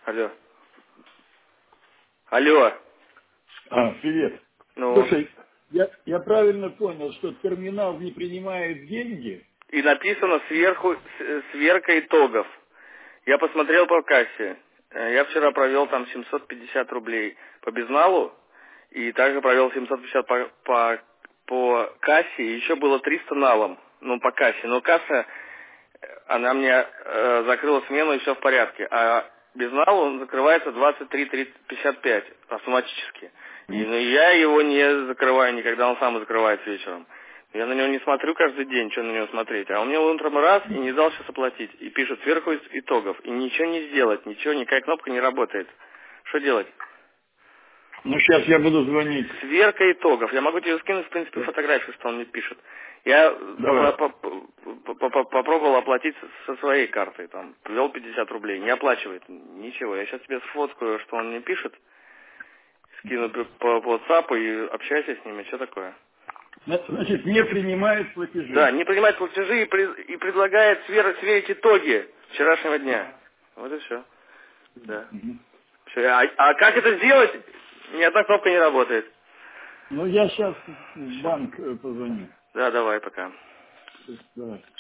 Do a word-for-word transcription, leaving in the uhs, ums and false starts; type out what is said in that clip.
Алло. Алло. А, привет. Ну. Слушай, я, я правильно понял, что терминал не принимает деньги? И написано сверху сверка итогов. Я посмотрел по кассе. Я вчера провел там семьсот пятьдесят рублей по безналу. И также провел семьсот пятьдесят по, по, по кассе. И еще было триста налом. Ну, по кассе. Но касса, она мне э, закрыла смену, и все в порядке. А безнал он закрывается двадцать три пятьдесят пять автоматически. И ну, я его не закрываю никогда, он сам закрывается вечером. Я на него не смотрю каждый день, что на него смотреть. А он мне утром раз и не дал сейчас оплатить. И пишет сверху из итогов. И ничего не сделать, ничего, никакая кнопка не работает. Что делать? Ну, сейчас я буду звонить. Сверка итогов. Я могу тебе скинуть, в принципе, фотографию, что он мне пишет. Я Давай. попробовал оплатить со своей картой. Там, ввел пятьдесят рублей. Не оплачивает. Ничего. Я сейчас тебе сфоткаю, что он мне пишет. Скину по, по WhatsApp и общайся с ними. Что такое? Значит, не принимает платежи. Да, не принимает платежи и, при, и предлагает свер, сверить итоги вчерашнего дня. Вот и все. Да. Угу. Все. А, а как это сделать? Ни одна кнопка не работает. Ну, я сейчас в банк позвоню. Да, давай, пока. Давай.